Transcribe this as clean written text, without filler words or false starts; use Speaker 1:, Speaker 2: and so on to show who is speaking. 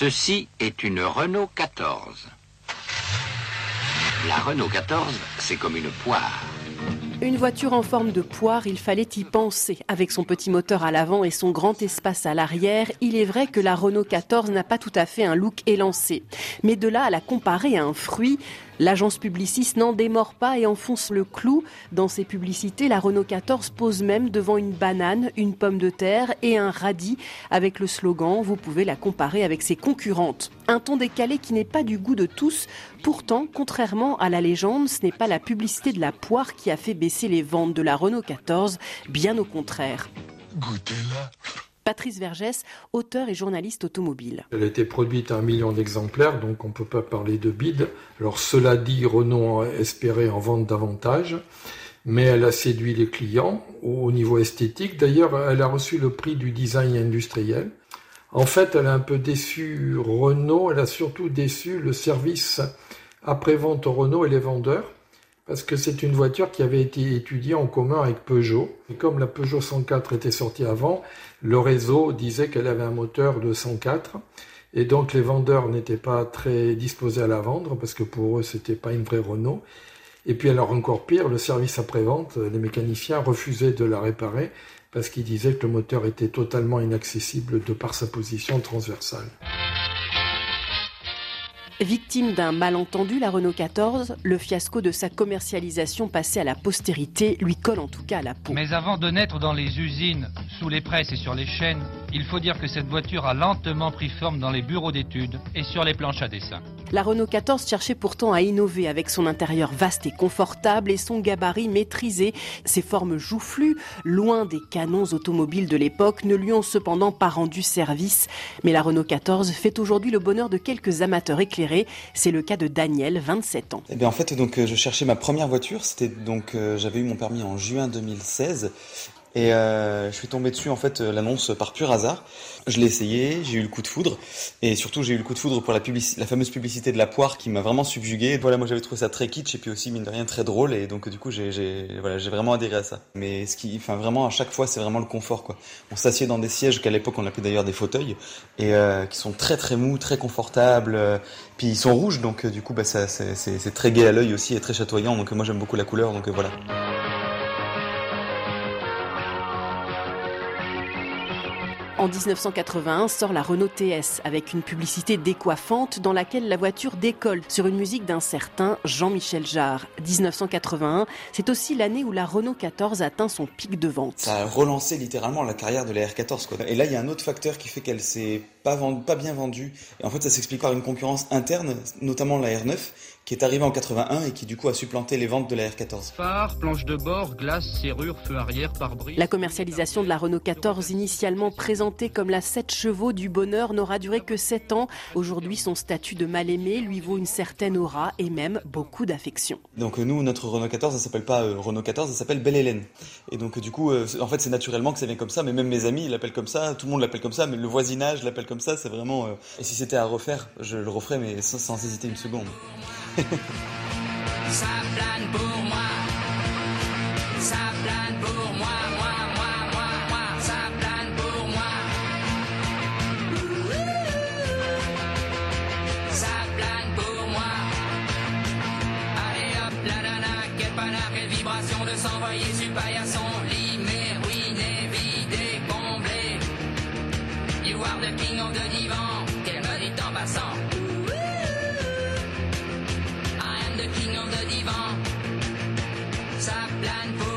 Speaker 1: Ceci est une Renault 14. La Renault 14, c'est comme une poire.
Speaker 2: Une voiture en forme de poire, il fallait y penser. Avec son petit moteur à l'avant et son grand espace à l'arrière, il est vrai que la Renault 14 n'a pas tout à fait un look élancé. Mais de là à la comparer à un fruit, l'agence Publicis n'en démord pas et enfonce le clou. Dans ses publicités, la Renault 14 pose même devant une banane, une pomme de terre et un radis avec le slogan « Vous pouvez la comparer avec ses concurrentes ». Un ton décalé qui n'est pas du goût de tous. Pourtant, contrairement à la légende, ce n'est pas la publicité de la poire qui a fait baisser les ventes de la Renault 14, bien au contraire.
Speaker 3: Goûtez-la.
Speaker 2: Patrice Vergès, auteur et journaliste automobile.
Speaker 4: Elle a été produite à 1 million d'exemplaires, donc on ne peut pas parler de bide. Alors cela dit, Renault espérait en vendre davantage, mais elle a séduit les clients au niveau esthétique. D'ailleurs, elle a reçu le prix du design industriel. En fait, elle a un peu déçu Renault, elle a surtout déçu le service après-vente Renault et les vendeurs, parce que c'est une voiture qui avait été étudiée en commun avec Peugeot. Et comme la Peugeot 104 était sortie avant, le réseau disait qu'elle avait un moteur de 104, et donc les vendeurs n'étaient pas très disposés à la vendre, parce que pour eux, c'était pas une vraie Renault. Et puis alors encore pire, le service après-vente, les mécaniciens refusaient de la réparer, parce qu'ils disaient que le moteur était totalement inaccessible de par sa position transversale.
Speaker 2: Victime d'un malentendu, la Renault 14, le fiasco de sa commercialisation passée à la postérité lui colle en tout cas à la peau.
Speaker 5: Mais avant de naître dans les usines, sous les presses et sur les chaînes, il faut dire que cette voiture a lentement pris forme dans les bureaux d'études et sur les planches à dessin.
Speaker 2: La Renault 14 cherchait pourtant à innover avec son intérieur vaste et confortable et son gabarit maîtrisé. Ses formes joufflues, loin des canons automobiles de l'époque, ne lui ont cependant pas rendu service. Mais la Renault 14 fait aujourd'hui le bonheur de quelques amateurs éclairés. C'est le cas de Daniel, 27 ans.
Speaker 6: Eh bien, en fait, je cherchais ma première voiture. J'avais eu mon permis en juin 2016. Et je suis tombé dessus, en fait, l'annonce par pur hasard. Je l'ai essayé, j'ai eu le coup de foudre. Et surtout, j'ai eu le coup de foudre pour la fameuse publicité de la poire qui m'a vraiment subjugué. Voilà, moi j'avais trouvé ça très kitsch et puis aussi, mine de rien, très drôle. Et donc, du coup, j'ai vraiment adhéré à ça. Mais vraiment, à chaque fois, c'est vraiment le confort, quoi. On s'assied dans des sièges qu'à l'époque, on appelait d'ailleurs des fauteuils. Et qui sont très, très mous, très confortables. Puis ils sont rouges, donc du coup, c'est très gai à l'œil aussi et très chatoyant. Donc moi, j'aime beaucoup la couleur, donc voilà.
Speaker 2: En 1981 sort la Renault TS avec une publicité décoiffante dans laquelle la voiture décolle sur une musique d'un certain Jean-Michel Jarre. 1981, c'est aussi l'année où la Renault 14 atteint son pic de vente.
Speaker 6: Ça a relancé littéralement la carrière de la R14, quoi. Et là, il y a un autre facteur qui fait qu'elle s'est pas bien vendue. Et en fait, ça s'explique par une concurrence interne, notamment la R9, qui est arrivée en 81 et qui du coup a supplanté les ventes de la R14.
Speaker 5: Phare, planche de bord, glace, serrure, feu arrière, pare-brise.
Speaker 2: La commercialisation de la Renault 14, initialement présentée comme la 7 chevaux du bonheur, n'aura duré que 7 ans. Aujourd'hui, son statut de mal-aimé lui vaut une certaine aura et même beaucoup d'affection.
Speaker 6: Donc nous, notre Renault 14, ça s'appelle pas Renault 14, ça s'appelle Belle Hélène. Et donc du coup, en fait, c'est naturellement que ça vient comme ça, mais même mes amis, ils l'appellent comme ça, tout le monde l'appelle comme ça, mais le voisinage l'appelle comme ça, c'est vraiment... Et si c'était à refaire, je le referais, mais sans hésiter une seconde.
Speaker 7: Ça plane pour moi, ça plane pour moi, ça plane pour moi. Ça plane pour moi. Allez hop, la nana, quel panard, quelle vibration de s'envoyer sur paillasson. Limé, ruiné, vidé, comblé. You are the king of the divan, qu'elle me dit en passant. King of the divan, ça plane pour